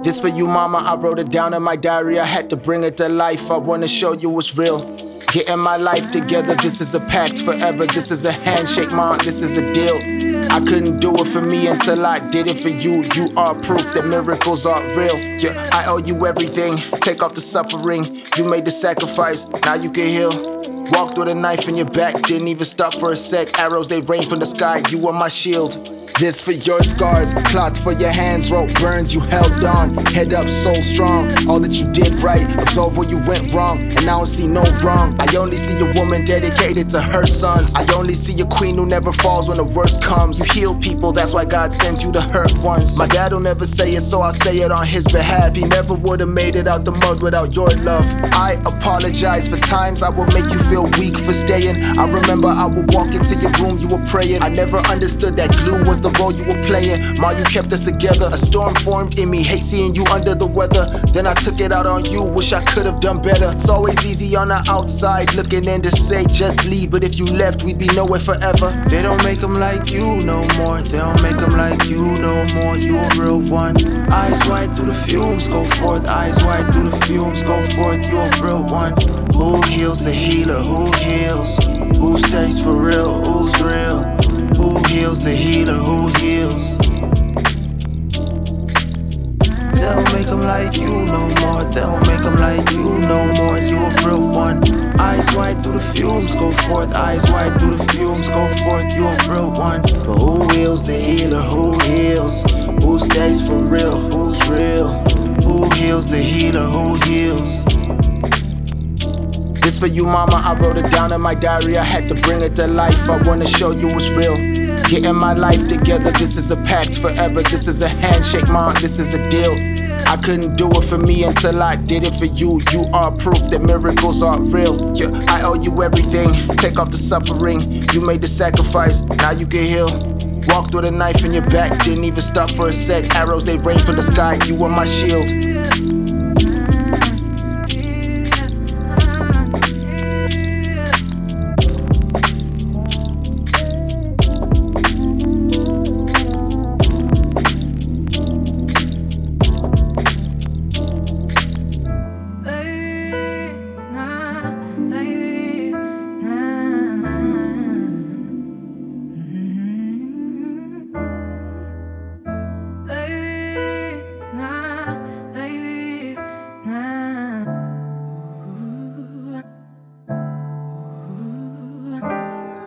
This for you, mama, I wrote it down in my diary. I had to bring it to life, I wanna show you it's real. Getting my life together, this is a pact forever. This is a handshake, mom, this is a deal. I couldn't do it for me until I did it for you. You are proof that miracles are real. Yeah, I owe you everything, take off the suffering. You made the sacrifice, now you can heal. Walked with a knife in your back, didn't even stop for a sec. Arrows, they rain from the sky, you are my shield. This for your scars, cloth for your hands, rope burns, you held on. Head up, so strong, all that you did right, absolve where you went wrong, and I don't see no wrong. I only see a woman dedicated to her sons. I only see a queen who never falls when the worst comes. You heal people, that's why God sends you the hurt ones. My dad will never say it, so I'll say it on his behalf. He never would've made it out the mud without your love. I apologize for times I will make you feel weak for staying. I remember I would walk into your room, you were praying. I never understood that glue was the role you were playing. Ma, you kept us together. A storm formed in me, hate seeing you under the weather. Then I took it out on you, wish I could've done better. It's always easy on the outside, looking in to say just leave, but if you left, we'd be nowhere forever. They don't make them like you no more. They don't make them like you no more. You a real one. Eyes wide through the fumes, go forth. Eyes wide through the fumes, go forth. You a real one. Who heals the healer? Who heals? Who stays for real? Who's real? Who heals the healer? Who heals? They don't make them like you no more. They don't make them like you no more. You a real one. Eyes wide through the fumes, go forth. Eyes wide through the fumes, go forth. You a real one. But who heals the healer? Who heals? Who stays for real? Who's real? Who heals the healer? Who heals? This for you, mama, I wrote it down in my diary. I had to bring it to life, I wanna show you it's real. Getting my life together, this is a pact forever. This is a handshake, mom, this is a deal. I couldn't do it for me until I did it for you. You are proof that miracles are real. Yeah, I owe you everything, take off the suffering. You made the sacrifice, now you can heal. Walked with a knife in your back, didn't even stop for a sec. Arrows, they rain from the sky, you are my shield.